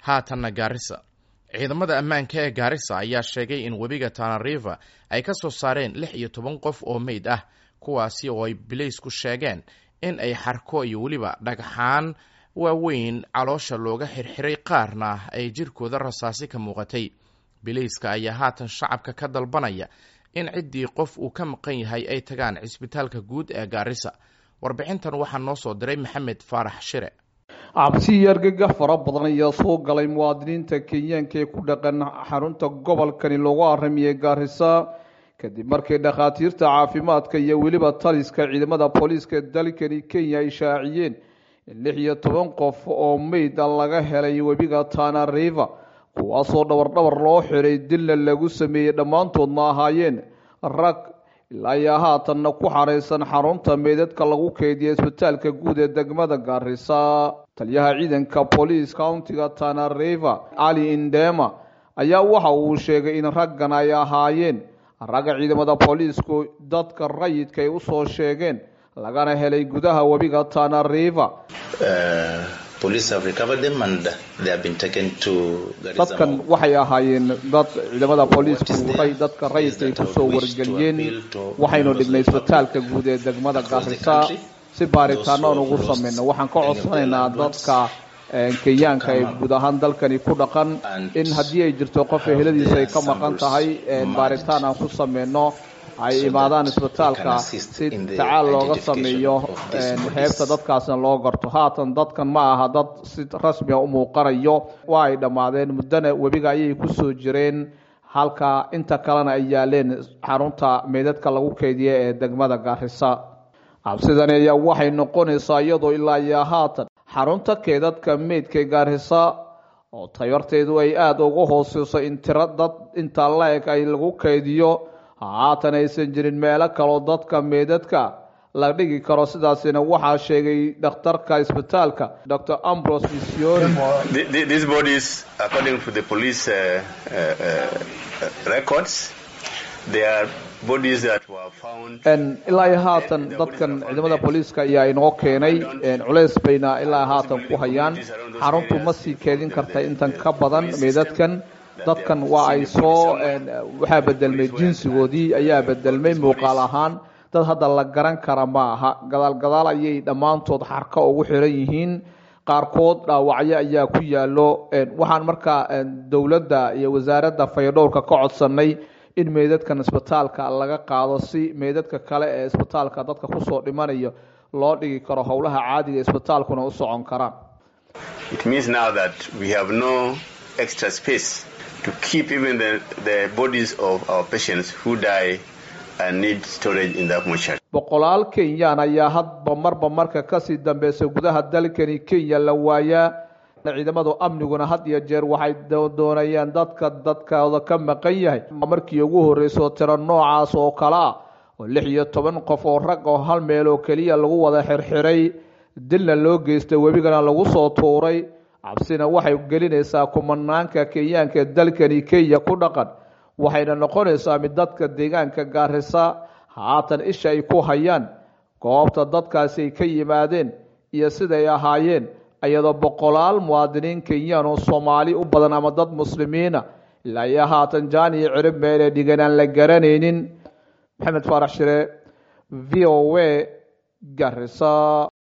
haatanna Garissa. Ciidamada ammaanka ee Garissa ayaa sheegay in webiga Tana River ay ka soo saareen 16 qof oo meyd ah, kuwaasi oo ay bileysku sheegeen in ay xarko iyo waliba dhagxaan waaweyn caloosha looga xirxiray, qaarna ay jirkooda rasaasi ka muuqatay. Bileyska ayaa haatan shacabka ka dalbanaya in ciddii qof uu ka maqan yahay ay tagaan cisbitaalka guud ee Garissa. Warbixintan waxaa noo soo diray Maxamed Faarax Shire. cabsi yargaga fara badan ayaa soo galay muwaadiniinta Kenyaanka ee ku dhaqan xarunta gobolkani loogu arrimiyay Garissa kadib markii dhakhaatiirta caafimaadka iyo weliba taliska ciidamada booliiska dalkani Kenya ay shaaciyeen in 16 qof oo meyd laga helay webiga Tana River, kuwaasoo dhawr loo xiray dilna lagu sameeyay, dhammaantoodna ahaayeen rag ilaa haatanna ku xareysan xarunta meydadka lagu keydiyay isbitaalka guud ee degmada Garissa. taliyaha ciidanka police countiga Tana River Ali Indema ayaa waxa uu sheegay in raggan ay ahaayeen ragga ciidamada booliisku dadka rayidka ay u soo sheegeen lagana helay gudaha webiga Tana River. Police have recovered them and they have been taken to Garissa. dadkan waxay ahaayeen dad ciidamada booliisku dadka rayidka ay ku soo wargeliyeen, waxaynu dhignay isbitaalka guud ee degmada Garissa si baaritaano ugu sameeyno. waxaan ka codsanaynaa dadka Kenyaanka ee guud ahaan dalkani ku dhaqan in haddii ay jirto qof eheladiisa ay ka maqan tahay, baaritaan aan ku sameeyno ay imaadaan isbitaalka si tacaal looga sameeyo heebta dadkaasna loo garto. haatan dadkan ma aha dad si rasmi ah u muuqanayo, waa ay dhammaadeen muddana webiga ayay ku soo jireen, halka inta kalena ay yaaleen xarunta meydadka lagu keydiyay ee degmada Garissa. cabsidani ayaa waxay noqonaysaa iyadoo ilaa haatan xarunta keedadka meydka Garissa oo tayarteedu ay aad uga hooseyso in tiro dad inta la-eg ay lagu keydiyo, haatan aysan jirin meelo kaloo dadka meydadka la dhigi karo. sidaasina waxaa sheegay dhakhtarka isbitaalka Dr. Ambrose Visioni. These bodies, according to the police records, they are bodies that were found. ilaa haatan dadkan ciidamada booliiska ayaa inoo keenay, culays bayna ilaa haatan ku hayaan. xaruntu ma sii keedin karta intan ka badan meydadkan. dadkan waa ay soo waxaa bedelmay jinsigoodii, ayaa bedelmay muuqaal ahaan. dad hadda la garan kara ma aha. gadaal ayay dhammaantood xarka ugu xiran yihiin, qaarkood dhaawacyo ayaa ku yaalo. waxaan markaa dowladda iyo wasaaradda fayadhowrka ka codsanay in meydadkan isbitaalka laga qaado si meydadka kale ee isbitaalka dadka ku soo dhimanayo loo dhigi karo, howlaha caadiga isbitaalkuna u socon karaan. It means now that we have no extra space to keep even the bodies of our patients who die and need storage in that mortuary. boqolaal Kenyaan ayaa hadba marka kasii dambeysay gudaha dalkani Kenya la waayaa. ciidamada amniguna had iyo jeer waxay doonayaan dadkooda ka maqan yahay. markii ugu horeysay tiro noocaas oo kala oo 16 qof oo rag oo hal meel oo kaliya lagu wada xirxiray, dilna loo geystay, webigana lagu soo tuuray. cabsina waxay gelinaysaa kumanaanka Kenyaanka dalkani Kenya ku dhaqan, waxayna noqonaysaa mid dadka deegaanka Garissa haatan isha ay ku hayaan goobta dadkaasi ka yimaadeen iyo sida ay ahaayeen, iyadoo boqolaal muwaadiniin Kenyaan oo Soomaali u badan ama dad muslimiina ilaa haatan jaan iyo cirib meel dhiganaan la garanaynin. Maxamed Faarax Shire, VOA, Garissa.